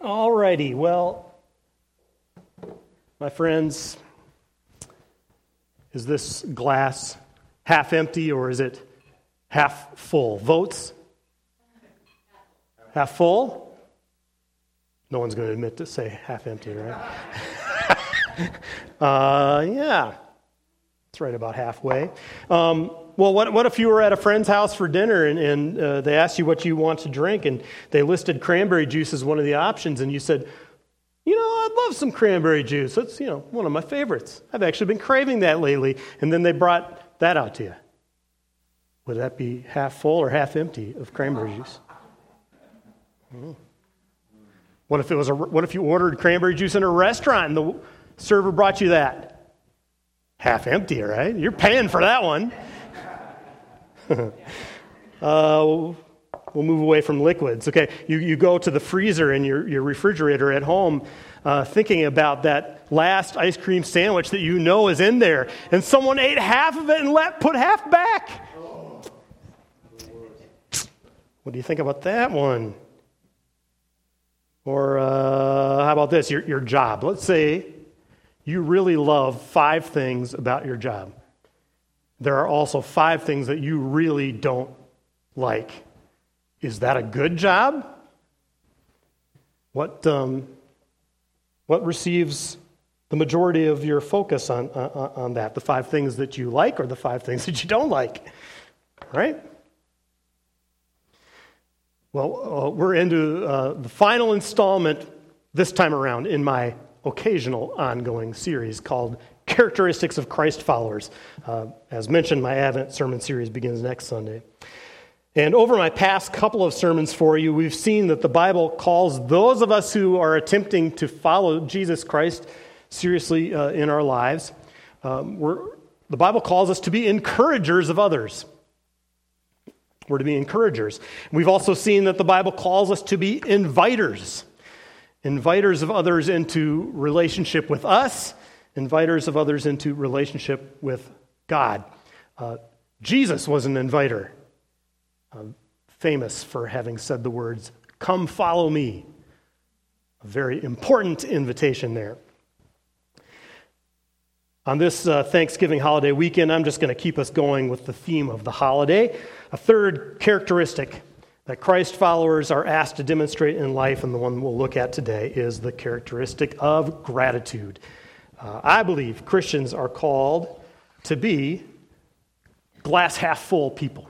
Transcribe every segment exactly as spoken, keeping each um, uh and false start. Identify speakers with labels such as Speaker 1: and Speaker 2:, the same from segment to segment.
Speaker 1: All righty, well, my friends, is this glass half empty or is it half full? Votes? Half full? No one's going to admit to say half empty, right? uh, yeah, it's right about halfway. Um, well, what what if you were at a friend's house for dinner and, and uh, they asked you what you want to drink and they listed cranberry juice as one of the options and you said, you know, I'd love some cranberry juice. That's, you know, one of my favorites. I've actually been craving that lately. And then they brought that out to you. Would that be half full or half empty of cranberry juice? Hmm. What if it was a, what if you ordered cranberry juice in a restaurant and the server brought you that? Half empty, right? You're paying for that one. uh, we'll move away from liquids. Okay, you, you go to the freezer in your, your refrigerator at home uh, thinking about that last ice cream sandwich that you know is in there, and someone ate half of it and let put half back. What do you think about that one? Or uh, how about this, your, your job? Let's say you really love five things about your job. There are also five things that you really don't like. Is that a good job? What um, what receives the majority of your focus on, on on that? The five things that you like or the five things that you don't like? Right? Well, uh, we're into uh, the final installment this time around in my occasional ongoing series called Characteristics of Christ Followers. Uh, as mentioned, my Advent sermon series begins next Sunday. And over my past couple of sermons for you, we've seen that the Bible calls those of us who are attempting to follow Jesus Christ seriously uh, in our lives, um, we're, the Bible calls us to be encouragers of others. We're to be encouragers. We've also seen that the Bible calls us to be inviters. Inviters of others into relationship with us, inviters of others into relationship with God. Uh, Jesus was an inviter, uh, famous for having said the words, "Come follow me." A very important invitation there. On this uh, Thanksgiving holiday weekend, I'm just going to keep us going with the theme of the holiday. A third characteristic that Christ followers are asked to demonstrate in life, and the one we'll look at today, is the characteristic of gratitude. Uh, I believe Christians are called to be glass half full people.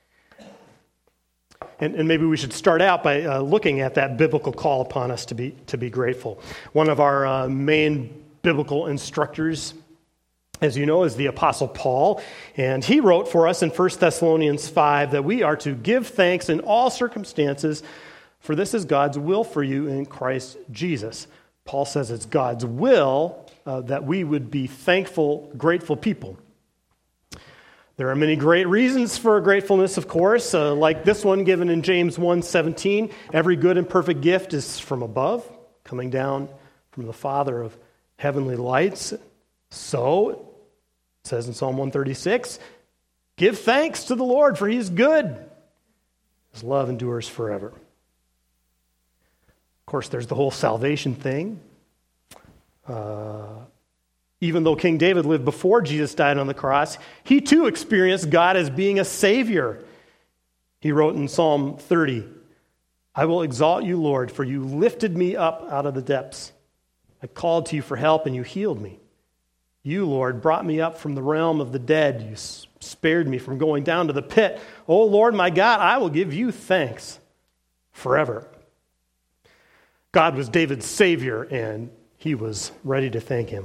Speaker 1: And, and maybe we should start out by uh, looking at that biblical call upon us to be to be grateful. One of our uh, main biblical instructors, as you know, is the Apostle Paul, and he wrote for us in First Thessalonians five that we are to give thanks in all circumstances, for this is God's will for you in Christ Jesus. Paul says it's God's will uh, that we would be thankful, grateful people. There are many great reasons for gratefulness, of course, uh, like this one given in James one seventeen. Every good and perfect gift is from above, coming down from the Father of heavenly lights. So, it says in Psalm one thirty-six, give thanks to the Lord, for he is good. His love endures forever. Of course, there's the whole salvation thing. Uh, even though King David lived before Jesus died on the cross, he too experienced God as being a Savior. He wrote in Psalm thirty, I will exalt you, Lord, for you lifted me up out of the depths. I called to you for help, and you healed me. You, Lord, brought me up from the realm of the dead. You spared me from going down to the pit. Oh, Lord, my God, I will give you thanks forever. God was David's Savior, and he was ready to thank him.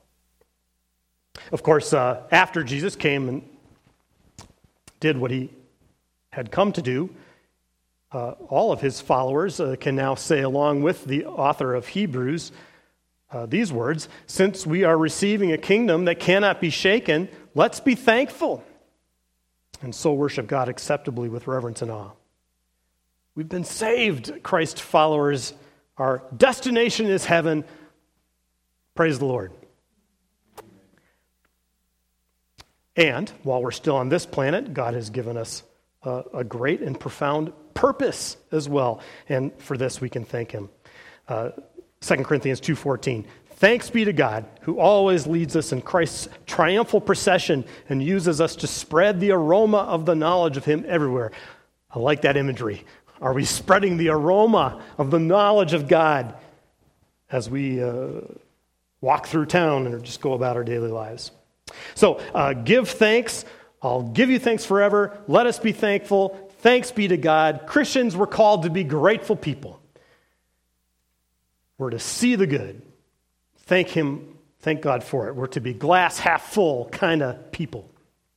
Speaker 1: Of course, uh, after Jesus came and did what he had come to do, uh, all of his followers uh, can now say, along with the author of Hebrews, Uh, these words, since we are receiving a kingdom that cannot be shaken, let's be thankful and so worship God acceptably with reverence and awe. We've been saved, Christ followers. Our destination is heaven. Praise the Lord. And while we're still on this planet, God has given us uh, a great and profound purpose as well. And for this, we can thank him. Uh, Second Corinthians two fourteen. Thanks be to God, who always leads us in Christ's triumphal procession and uses us to spread the aroma of the knowledge of him everywhere. I like that imagery. Are we spreading the aroma of the knowledge of God as we uh, walk through town and just go about our daily lives? So uh, give thanks. I'll give you thanks forever. Let us be thankful. Thanks be to God. Christians were called to be grateful people. We're to see the good. Thank him, thank God for it. We're to be glass half full kind of people.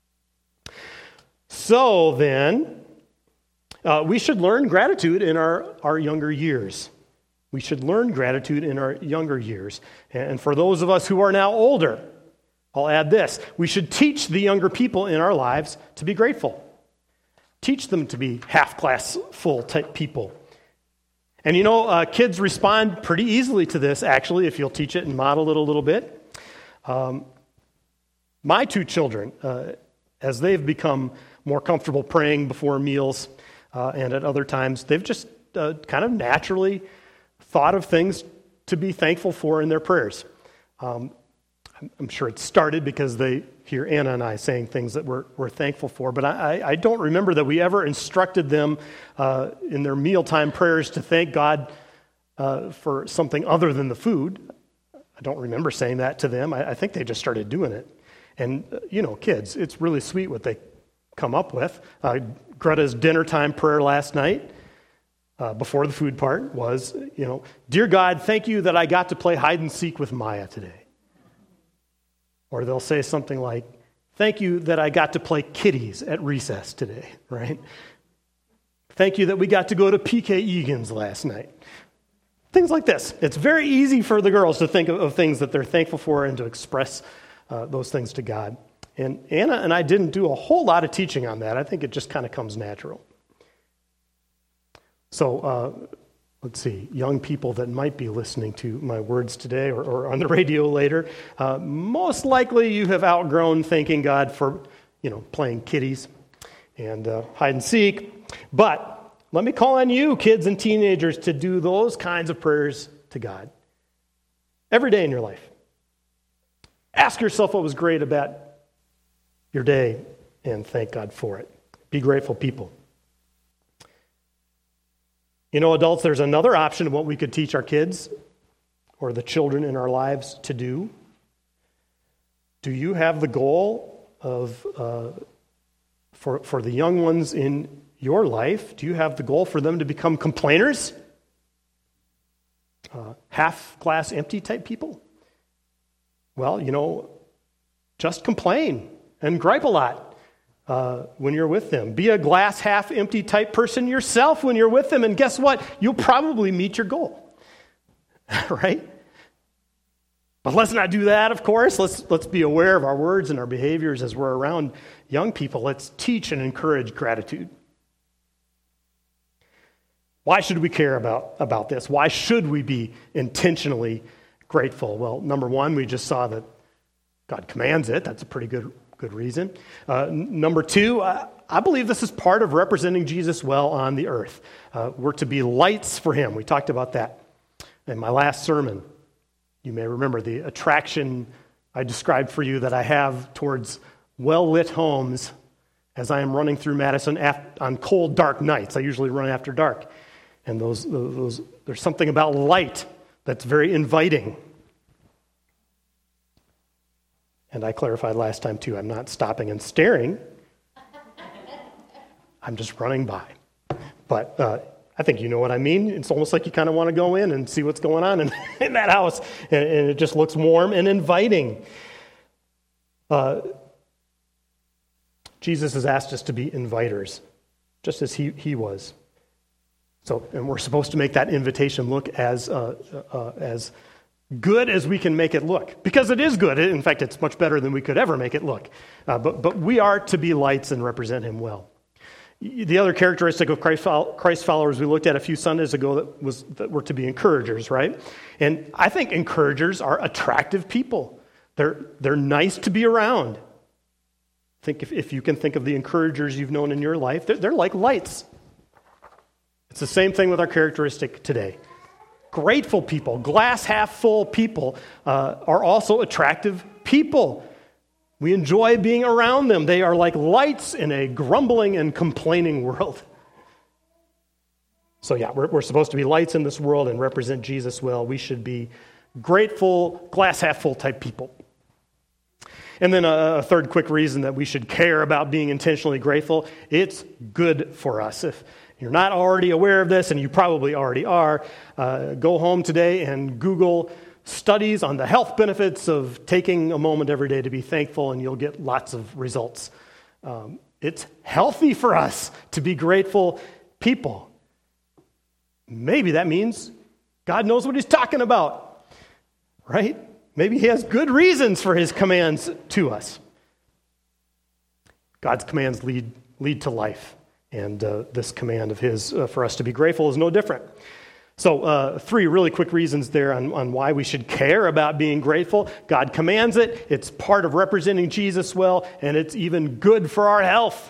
Speaker 1: So then, uh, we should learn gratitude in our, our younger years. We should learn gratitude in our younger years. And for those of us who are now older, I'll add this. We should teach the younger people in our lives to be grateful. Teach them to be half glass full type people. And you know, uh, kids respond pretty easily to this, actually, if you'll teach it and model it a little bit. Um, my two children, uh, as they've become more comfortable praying before meals uh, and at other times, they've just uh, kind of naturally thought of things to be thankful for in their prayers. Um, I'm sure it started because they hear Anna and I saying things that we're, we're thankful for, but I, I don't remember that we ever instructed them uh, in their mealtime prayers to thank God uh, for something other than the food. I don't remember saying that to them. I, I think they just started doing it. And, uh, you know, kids, it's really sweet what they come up with. Uh, Greta's dinner time prayer last night, uh, before the food part, was, you know, Dear God, thank you that I got to play hide and seek with Maya today. Or they'll say something like, thank you that I got to play kitties at recess today, right? Thank you that we got to go to P K Egan's last night. Things like this. It's very easy for the girls to think of, of things that they're thankful for and to express uh, those things to God. And Anna and I didn't do a whole lot of teaching on that. I think it just kind of comes natural. So, uh, let's see, young people that might be listening to my words today or, or on the radio later, uh, most likely you have outgrown thanking God for, you know, playing kitties and uh, hide and seek. But let me call on you, kids and teenagers, to do those kinds of prayers to God every day in your life. Ask yourself what was great about your day and thank God for it. Be grateful people. You know, adults, there's another option of what we could teach our kids or the children in our lives to do. Do you have the goal of, uh, for, for the young ones in your life, do you have the goal for them to become complainers? Uh, half glass empty type people? Well, you know, just complain and gripe a lot. Uh, when you're with them. Be a glass half empty type person yourself when you're with them, and guess what? You'll probably meet your goal. Right? But let's not do that, of course. Let's let's be aware of our words and our behaviors as we're around young people. Let's teach and encourage gratitude. Why should we care about, about this? Why should we be intentionally grateful? Well, number one, we just saw that God commands it. That's a pretty good Good reason. Uh, n- number two, uh, I believe this is part of representing Jesus well on the earth. Uh, we're to be lights for him. We talked about that in my last sermon. You may remember the attraction I described for you that I have towards well-lit homes as I am running through Madison af- on cold, dark nights. I usually run after dark. And those, those, there's something about light that's very inviting. And I clarified last time, too, I'm not stopping and staring. I'm just running by. But uh, I think you know what I mean. It's almost like you kind of want to go in and see what's going on in, in that house. And, and it just looks warm and inviting. Uh, Jesus has asked us to be inviters, just as he, he was. So, and we're supposed to make that invitation look as uh, uh, as good as we can make it look, because it is good. In fact, it's much better than we could ever make it look. Uh, but but we are to be lights and represent him well. The other characteristic of Christ, Christ followers we looked at a few Sundays ago that was that were to be encouragers, right? And I think encouragers are attractive people. They're they're nice to be around. Think if, if you can think of the encouragers you've known in your life, they're, they're like lights. It's the same thing with our characteristic today. Grateful people, glass half full people, uh, are also attractive people. We enjoy being around them. They are like lights in a grumbling and complaining world. So yeah, we're, we're supposed to be lights in this world and represent Jesus well. We should be grateful, glass half full type people. And then a, a third quick reason that we should care about being intentionally grateful, it's good for us. If you're not already aware of this, and you probably already are, uh, go home today and Google studies on the health benefits of taking a moment every day to be thankful, and you'll get lots of results. Um, it's healthy for us to be grateful people. Maybe that means God knows what he's talking about, right? Maybe he has good reasons for his commands to us. God's commands lead lead to life, and uh, this command of his uh, for us to be grateful is no different. So uh, three really quick reasons there on, on why we should care about being grateful. God commands it, it's part of representing Jesus well, and it's even good for our health.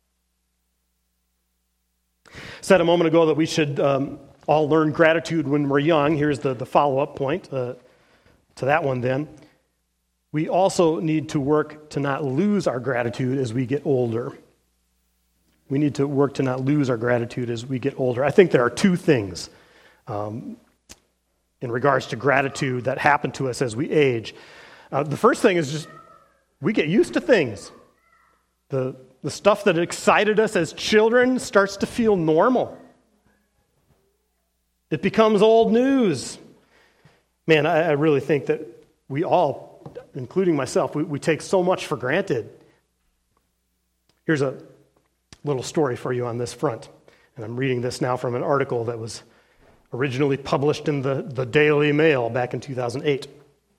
Speaker 1: Said a moment ago that we should um, all learn gratitude when we're young. Here's the, the follow-up point uh, to that one then. We also need to work to not lose our gratitude as we get older. We need to work to not lose our gratitude as we get older. I think there are two things um, in regards to gratitude that happen to us as we age. Uh, the first thing is just we get used to things. The, the stuff that excited us as children starts to feel normal. It becomes old news. Man, I, I really think that we all, including myself, we, we take so much for granted. Here's a little story for you on this front. And I'm reading this now from an article that was originally published in the, the Daily Mail back in two thousand eight.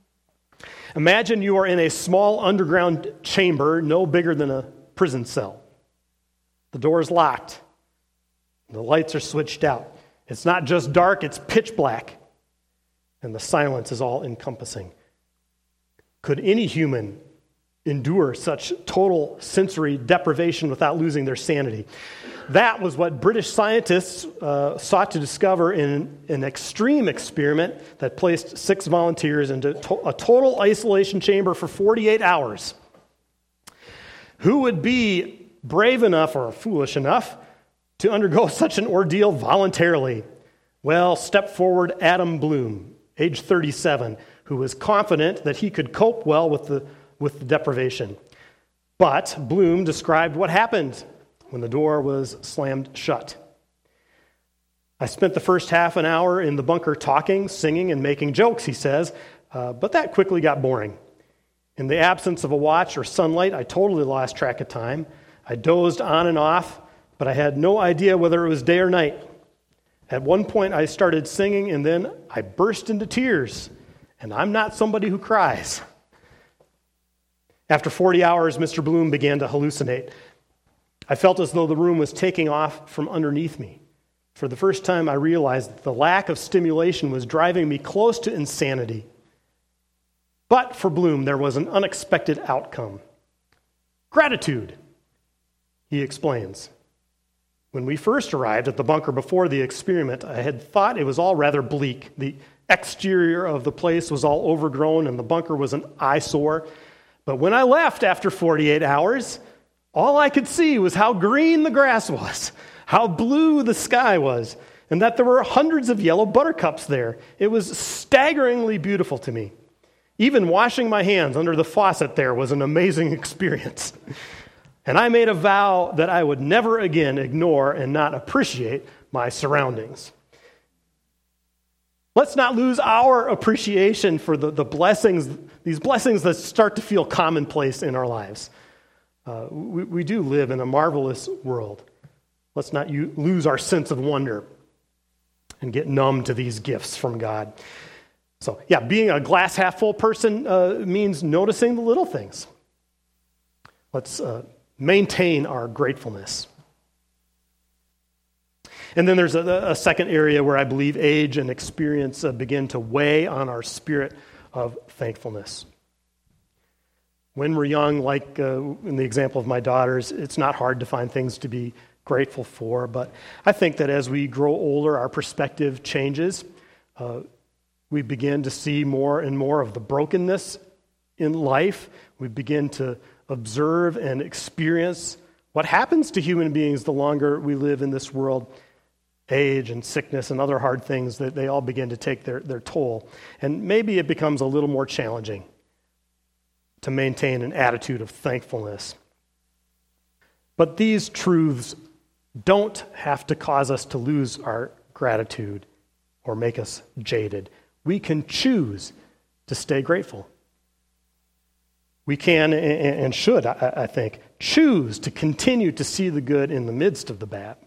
Speaker 1: Imagine you are in a small underground chamber no bigger than a prison cell. The door is locked. The lights are switched out. It's not just dark, it's pitch black. And the silence is all encompassing. Could any human endure such total sensory deprivation without losing their sanity? That was what British scientists uh, sought to discover in an extreme experiment that placed six volunteers into to- a total isolation chamber for forty-eight hours. Who would be brave enough or foolish enough to undergo such an ordeal voluntarily? Well, step forward Adam Bloom, age thirty-seven, who was confident that he could cope well with the with the deprivation. But Bloom described what happened when the door was slammed shut. I spent the first half an hour in the bunker talking, singing, and making jokes, he says, uh, but that quickly got boring. In the absence of a watch or sunlight, I totally lost track of time. I dozed on and off, but I had no idea whether it was day or night. At one point, I started singing, and then I burst into tears, and I'm not somebody who cries. After forty hours, Mister Bloom began to hallucinate. I felt as though the room was taking off from underneath me. For the first time, I realized that the lack of stimulation was driving me close to insanity. But for Bloom, there was an unexpected outcome. Gratitude, he explains. When we first arrived at the bunker before the experiment, I had thought it was all rather bleak. The exterior of the place was all overgrown, and the bunker was an eyesore. But when I left after forty-eight hours, all I could see was how green the grass was, how blue the sky was, and that there were hundreds of yellow buttercups there. It was staggeringly beautiful to me. Even washing my hands under the faucet there was an amazing experience. And I made a vow that I would never again ignore and not appreciate my surroundings. Let's not lose our appreciation for the, the blessings, these blessings that start to feel commonplace in our lives. Uh, we, we do live in a marvelous world. Let's not u- lose our sense of wonder and get numb to these gifts from God. So, yeah, being a glass half full person uh, means noticing the little things. Let's uh, maintain our gratefulness. And then there's a, a second area where I believe age and experience uh, begin to weigh on our spirit of thankfulness. When we're young, like uh, in the example of my daughters, it's not hard to find things to be grateful for. But I think that as we grow older, our perspective changes. Uh, we begin to see more and more of the brokenness in life. We begin to observe and experience what happens to human beings the longer we live in this world. Age and sickness and other hard things, that they all begin to take their, their toll. And maybe it becomes a little more challenging to maintain an attitude of thankfulness. But these truths don't have to cause us to lose our gratitude or make us jaded. We can choose to stay grateful. We can and should, I think, choose to continue to see the good in the midst of the bad.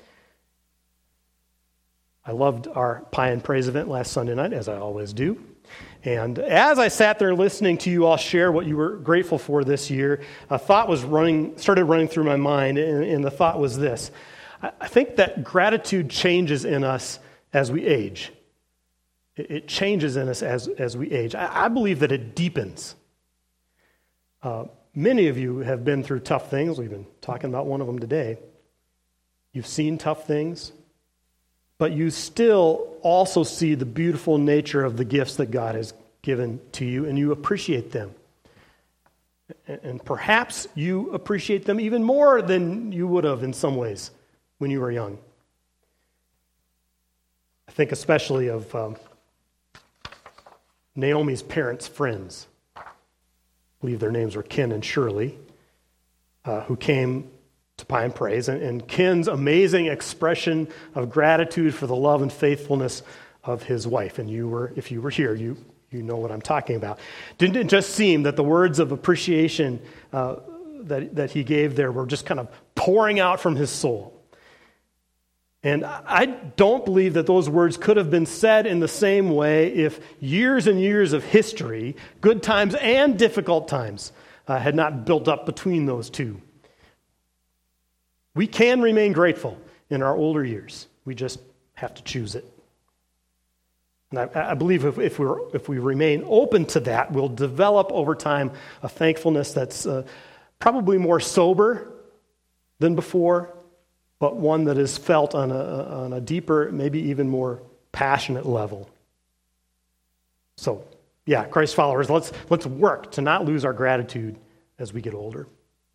Speaker 1: I loved our Pie and Praise event last Sunday night, as I always do. And as I sat there listening to you all share what you were grateful for this year, a thought was running, started running through my mind, and, and the thought was this. I think that gratitude changes in us as we age. It, it changes in us as, as we age. I, I believe that it deepens. Uh, many of you have been through tough things. We've been talking about one of them today. You've seen tough things. But you still also see the beautiful nature of the gifts that God has given to you, and you appreciate them. And perhaps you appreciate them even more than you would have in some ways when you were young. I think especially of um, Naomi's parents' friends. I believe their names were Ken and Shirley, uh, who came to Pie and Praise, and, and Ken's amazing expression of gratitude for the love and faithfulness of his wife. And you were, if you were here, you you know what I'm talking about. Didn't it just seem that the words of appreciation uh, that that he gave there were just kind of pouring out from his soul? And I don't believe that those words could have been said in the same way if years and years of history, good times and difficult times, uh, had not built up between those two. We can remain grateful in our older years. We just have to choose it. And I, I believe if, if, we're, if we remain open to that, we'll develop over time a thankfulness that's uh, probably more sober than before, but one that is felt on a, on a deeper, maybe even more passionate level. So, yeah, Christ followers, let's, let's work to not lose our gratitude as we get older.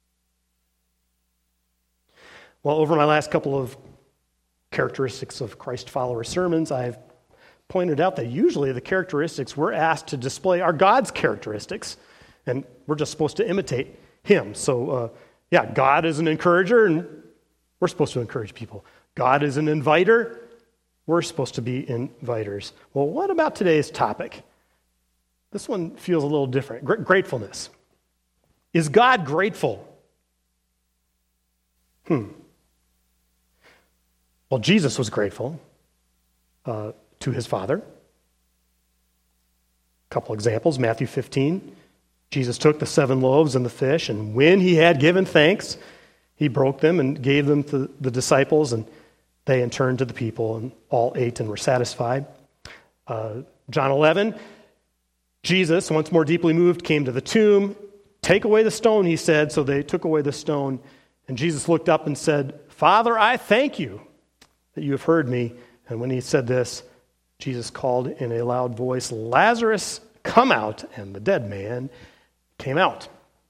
Speaker 1: Well, over my last couple of characteristics of Christ follower sermons, I've pointed out that usually the characteristics we're asked to display are God's characteristics, and we're just supposed to imitate Him. So, uh, yeah, God is an encourager, and we're supposed to encourage people. God is an inviter, we're supposed to be inviters. Well, what about today's topic? This one feels a little different. Gra- gratefulness. Is God grateful? Hmm. Well, Jesus was grateful uh, to his Father. A couple examples. Matthew fifteen. Jesus took the seven loaves and the fish, and when he had given thanks, he broke them and gave them to the disciples, and they in turn to the people, and all ate and were satisfied. Uh, John eleven. Jesus, once more deeply moved, came to the tomb. Take away the stone, he said. So they took away the stone, and Jesus looked up and said, Father, I thank you that you have heard me. And when he said this, Jesus called in a loud voice, Lazarus, come out. And the dead man came out.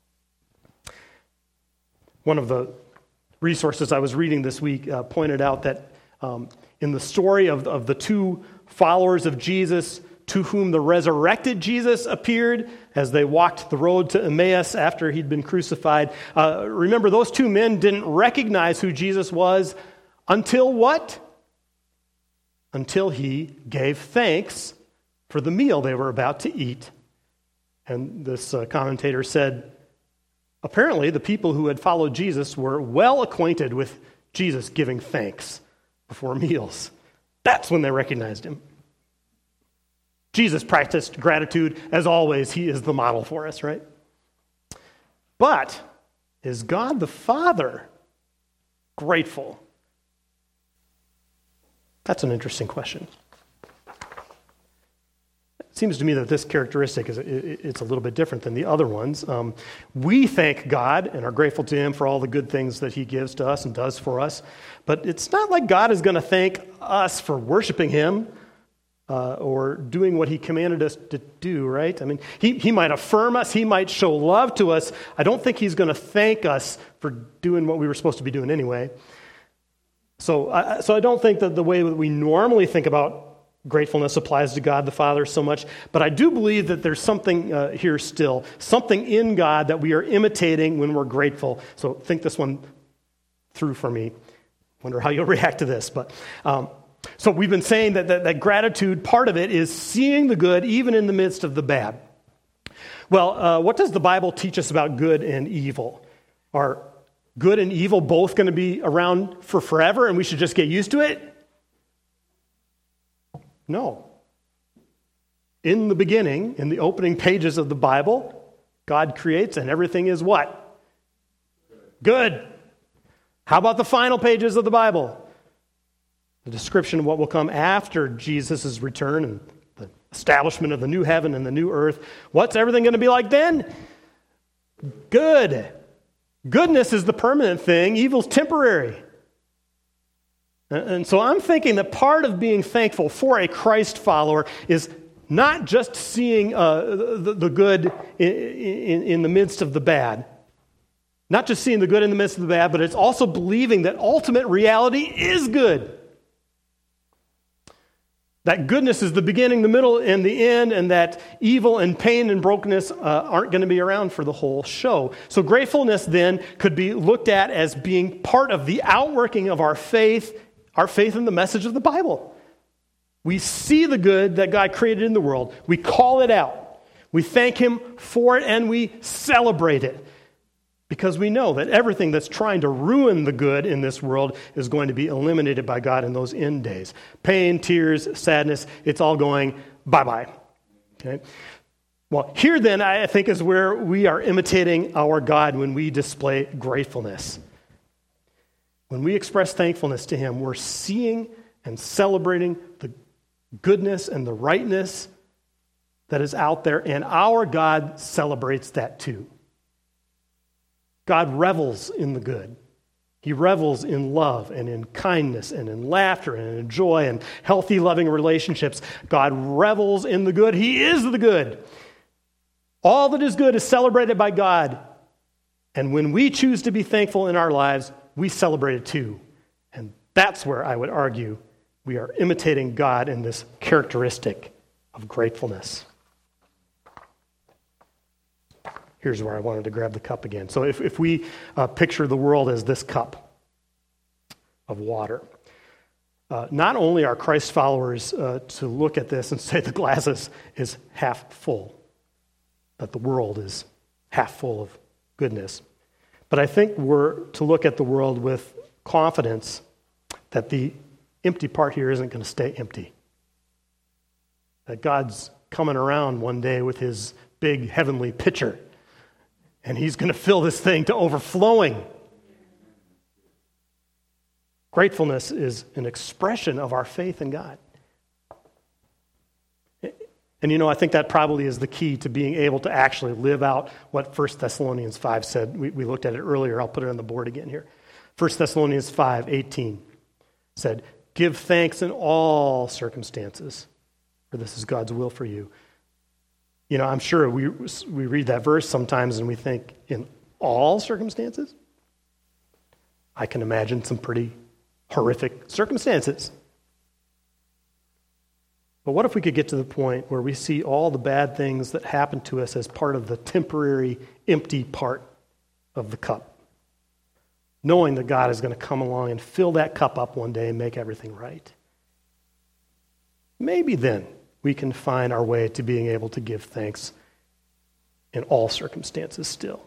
Speaker 1: One of the resources I was reading this week uh, pointed out that um, in the story of, of the two followers of Jesus to whom the resurrected Jesus appeared as they walked the road to Emmaus after he'd been crucified, uh, remember, those two men didn't recognize who Jesus was until what? Until he gave thanks for the meal they were about to eat. And this uh, commentator said, apparently the people who had followed Jesus were well acquainted with Jesus giving thanks before meals. That's when they recognized him. Jesus practiced gratitude. As always, he is the model for us, right? But is God the Father grateful? That's an interesting question. It seems to me that this characteristic is it's a little bit different than the other ones. Um, we thank God and are grateful to him for all the good things that he gives to us and does for us. But it's not like God is going to thank us for worshiping him uh, or doing what he commanded us to do, right? I mean, he, he might affirm us. He might show love to us. I don't think he's going to thank us for doing what we were supposed to be doing anyway. So, I, so I don't think that the way that we normally think about gratefulness applies to God the Father so much, but I do believe that there's something uh, here still, something in God that we are imitating when we're grateful. So think this one through for me. Wonder how you'll react to this. But um, so we've been saying that, that that gratitude, part of it is seeing the good even in the midst of the bad. Well, uh, what does the Bible teach us about good and evil? Are good and evil both going to be around for forever and we should just get used to it? No. In the beginning, in the opening pages of the Bible, God creates and everything is what? Good. How about the final pages of the Bible? The description of what will come after Jesus' return and the establishment of the new heaven and the new earth. What's everything going to be like then? Good. Goodness is the permanent thing. Evil's temporary. And so I'm thinking that part of being thankful for a Christ follower is not just seeing uh, the, the good in, in, in the midst of the bad, not just seeing the good in the midst of the bad, but it's also believing that ultimate reality is good. That goodness is the beginning, the middle, and the end, and that evil and pain and brokenness uh, aren't going to be around for the whole show. So gratefulness then could be looked at as being part of the outworking of our faith, our faith in the message of the Bible. We see the good that God created in the world. We call it out. We thank Him for it, and we celebrate it. Because we know that everything that's trying to ruin the good in this world is going to be eliminated by God in those end days. Pain, tears, sadness, it's all going bye-bye. Okay? Well, here then, I think, is where we are imitating our God when we display gratefulness. When we express thankfulness to Him, we're seeing and celebrating the goodness and the rightness that is out there, and our God celebrates that too. God revels in the good. He revels in love and in kindness and in laughter and in joy and healthy, loving relationships. God revels in the good. He is the good. All that is good is celebrated by God. And when we choose to be thankful in our lives, we celebrate it too. And that's where I would argue we are imitating God in this characteristic of gratefulness. Here's where I wanted to grab the cup again. So if, if we uh, picture the world as this cup of water, uh, not only are Christ followers uh, to look at this and say the glass is, is half full, that the world is half full of goodness, but I think we're to look at the world with confidence that the empty part here isn't going to stay empty. That God's coming around one day with His big heavenly pitcher, and He's going to fill this thing to overflowing. Gratefulness is an expression of our faith in God. And you know, I think that probably is the key to being able to actually live out what First Thessalonians five said. We, we looked at it earlier. I'll put it on the board again here. First Thessalonians five eighteen said, "Give thanks in all circumstances, for this is God's will for you." You know, I'm sure we we read that verse sometimes and we think, in all circumstances? I can imagine some pretty horrific circumstances. But what if we could get to the point where we see all the bad things that happen to us as part of the temporary, empty part of the cup, knowing that God is going to come along and fill that cup up one day and make everything right? Maybe then we can find our way to being able to give thanks in all circumstances still.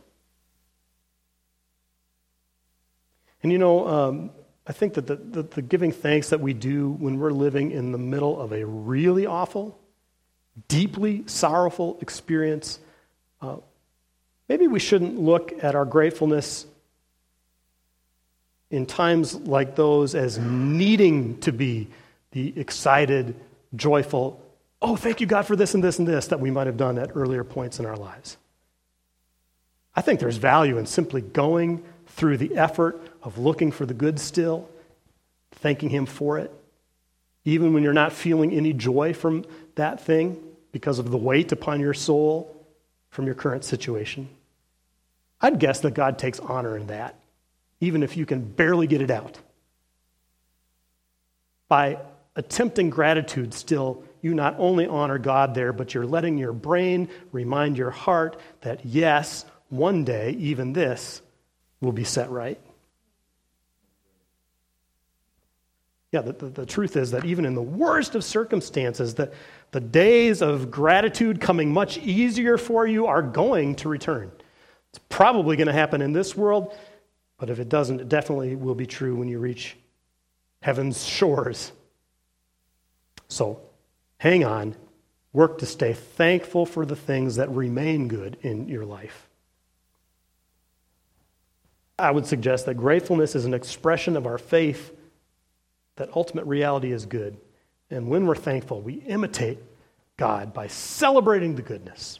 Speaker 1: And you know, um, I think that the, the, the giving thanks that we do when we're living in the middle of a really awful, deeply sorrowful experience, uh, maybe we shouldn't look at our gratefulness in times like those as needing to be the excited, joyful, "Oh, thank you, God, for this and this and this," that we might have done at earlier points in our lives. I think there's value in simply going through the effort of looking for the good still, thanking Him for it, even when you're not feeling any joy from that thing because of the weight upon your soul from your current situation. I'd guess that God takes honor in that, even if you can barely get it out. By attempting gratitude still, you not only honor God there, but you're letting your brain remind your heart that yes, one day, even this will be set right. Yeah, the, the, the truth is that even in the worst of circumstances, that the days of gratitude coming much easier for you are going to return. It's probably going to happen in this world, but if it doesn't, it definitely will be true when you reach heaven's shores. So, hang on. Work to stay thankful for the things that remain good in your life. I would suggest that gratefulness is an expression of our faith that ultimate reality is good. And when we're thankful, we imitate God by celebrating the goodness.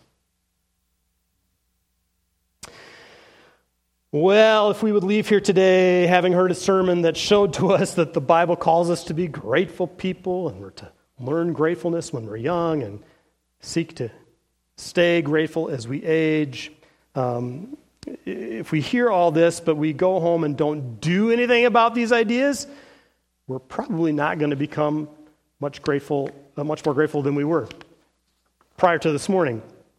Speaker 1: Well, if we would leave here today having heard a sermon that showed to us that the Bible calls us to be grateful people, and we're to learn gratefulness when we're young and seek to stay grateful as we age. Um, if we hear all this, but we go home and don't do anything about these ideas, we're probably not going to become much grateful, uh, much more grateful than we were prior to this morning.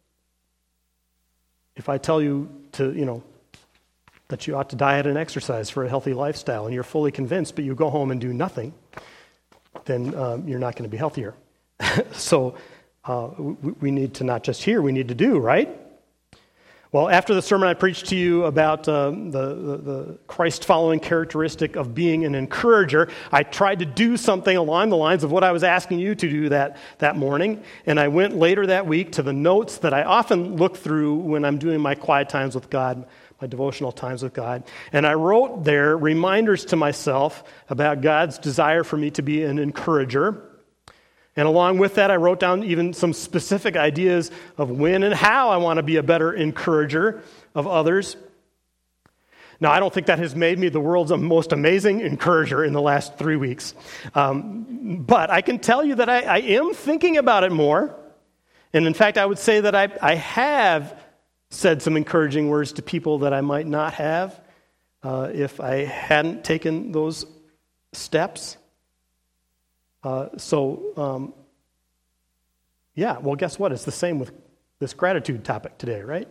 Speaker 1: If I tell you to, you know, that you ought to diet and exercise for a healthy lifestyle, and you're fully convinced, but you go home and do nothing, then um, you're not going to be healthier. so uh, we, we need to not just hear, we need to do, right? Well, after the sermon I preached to you about uh, the, the, the Christ-following characteristic of being an encourager, I tried to do something along the lines of what I was asking you to do that, that morning, and I went later that week to the notes that I often look through when I'm doing my quiet times with God, my devotional times with God, and I wrote there reminders to myself about God's desire for me to be an encourager. And along with that, I wrote down even some specific ideas of when and how I want to be a better encourager of others. Now, I don't think that has made me the world's most amazing encourager in the last three weeks. Um, but I can tell you that I, I am thinking about it more. And in fact, I would say that I, I have said some encouraging words to people that I might not have uh, if I hadn't taken those steps. Uh, so, um, yeah, well, guess what? It's the same with this gratitude topic today, right?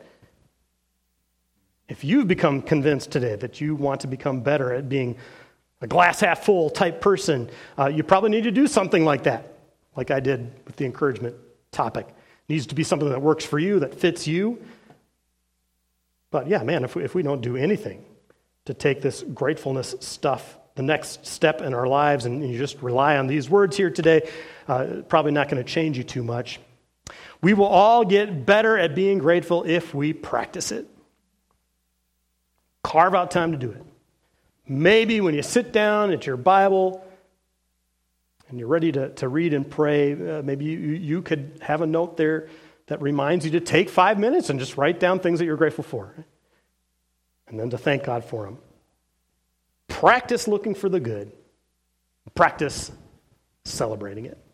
Speaker 1: If you've become convinced today that you want to become better at being a glass half full type person, uh, you probably need to do something like that, like I did with the encouragement topic. It needs to be something that works for you, that fits you. But yeah, man, if we, if we don't do anything to take this gratefulness stuff the next step in our lives, and you just rely on these words here today, uh, probably not going to change you too much. We will all get better at being grateful if we practice it. Carve out time to do it. Maybe when you sit down at your Bible and you're ready to, to read and pray, uh, maybe you, you could have a note there that reminds you to take five minutes and just write down things that you're grateful for, and then to thank God for them. Practice looking for the good. Practice celebrating it.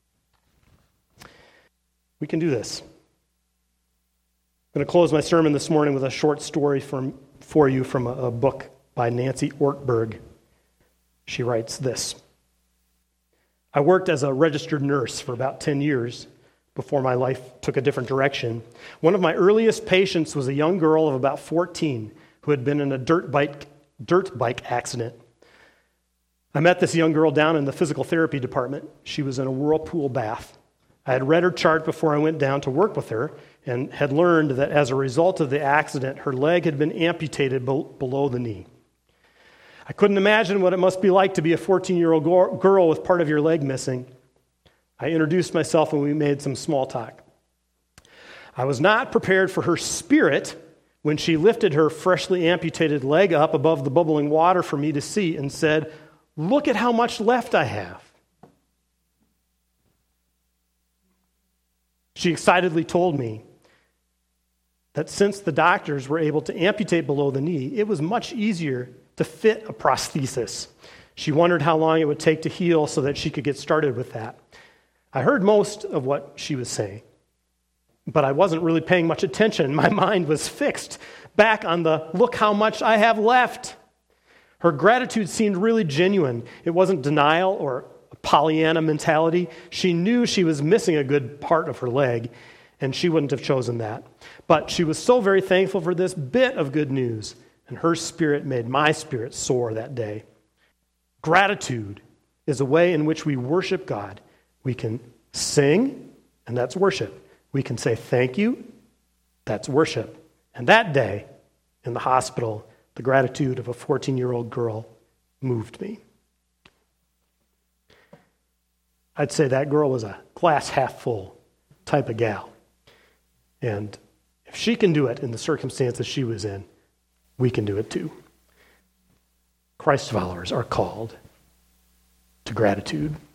Speaker 1: We can do this. I'm going to close my sermon this morning with a short story from, for you from a, a book by Nancy Ortberg. She writes this. I worked as a registered nurse for about ten years before my life took a different direction. One of my earliest patients was a young girl of about fourteen who had been in a dirt bike dirt bike accident. I met this young girl down in the physical therapy department. She was in a whirlpool bath. I had read her chart before I went down to work with her and had learned that as a result of the accident, her leg had been amputated be- below the knee. I couldn't imagine what it must be like to be a fourteen-year-old go- girl with part of your leg missing. I introduced myself and we made some small talk. I was not prepared for her spirit when she lifted her freshly amputated leg up above the bubbling water for me to see and said, "Look at how much left I have." She excitedly told me that since the doctors were able to amputate below the knee, it was much easier to fit a prosthesis. She wondered how long it would take to heal so that she could get started with that. I heard most of what she was saying, but I wasn't really paying much attention. My mind was fixed back on the look how much I have left. Her gratitude seemed really genuine. It wasn't denial or a Pollyanna mentality. She knew she was missing a good part of her leg, and she wouldn't have chosen that. But she was so very thankful for this bit of good news, and her spirit made my spirit soar that day. Gratitude is a way in which we worship God. We can sing, and that's worship. We can say thank you, that's worship. And that day, in the hospital, the gratitude of a fourteen-year-old girl moved me. I'd say that girl was a glass half full type of gal. And if she can do it in the circumstances she was in, we can do it too. Christ followers are called to gratitude.